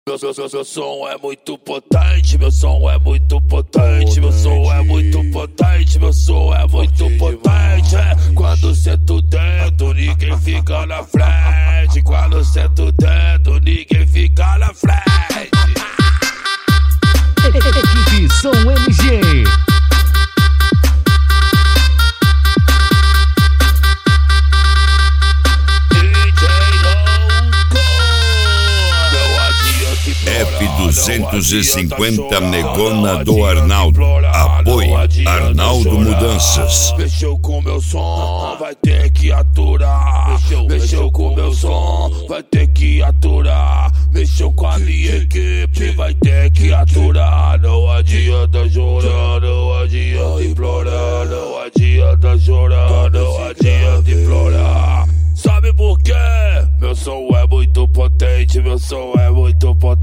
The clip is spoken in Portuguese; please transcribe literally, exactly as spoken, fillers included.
Meu, meu, meu, meu som é muito potente, meu som é muito potente, meu som é muito potente, meu som é muito potente. É. Quando sento dentro, ninguém fica na frente. Quando sento dentro, ninguém fica na frente. Equipe Som M G. F duzentos e cinquenta Negona do Arnaldo. Apoio Arnaldo Mudanças. Mexeu com meu som, vai ter que aturar. Mexeu com meu som, vai ter que aturar. Mexeu com a minha equipe, vai ter que aturar. Não adianta chorar, não adianta implorar. Não adianta chorar, não adianta implorar. Sabe por quê? Meu som é muito potente, meu som é muito potente.